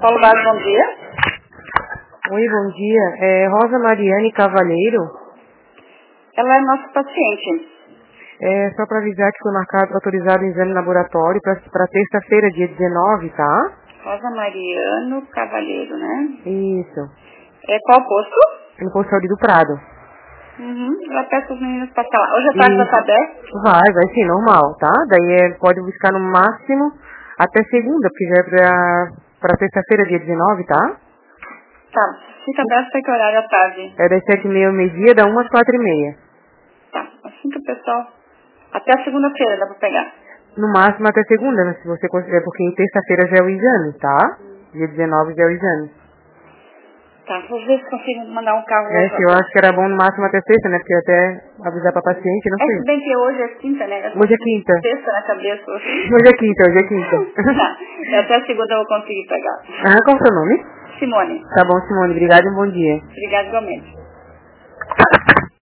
Paulo Vaz, bom dia. Oi, bom dia. É Rosa Mariane Cavalheiro. Ela é nossa paciente. É só para avisar que foi marcado, autorizado o exame laboratório para terça-feira, dia 19, tá? Rosa Mariano Cavalheiro, né? Isso. É qual posto? No posto de saúde do Prado. Ela peça os meninos passar lá. Hoje à tarde vai estar aberto? Vai sim, normal, tá? Daí pode buscar no máximo até segunda, porque já é para terça-feira, dia 19, tá? Tá. Fica aberto até que horário à tarde? É das 7h30 ao meio-dia, da 1 às 4h30. Tá. Assim que o pessoal... Até a segunda-feira dá pra pegar. No máximo até segunda, né? Se você considerar, porque em terça-feira já é o exame, tá? Dia 19 já é o exame. Tá. Vou ver se consigo mandar um carro. Eu acho que era bom no máximo até sexta, né? Porque até avisar pra paciente, não sei. Se bem que hoje é quinta, né? Hoje é quinta. Sexta na cabeça hoje. Hoje é quinta. Tá. Até segunda eu vou conseguir pegar. Qual é o seu nome? Simone. Tá bom, Simone. Obrigada e um bom dia. Obrigada igualmente.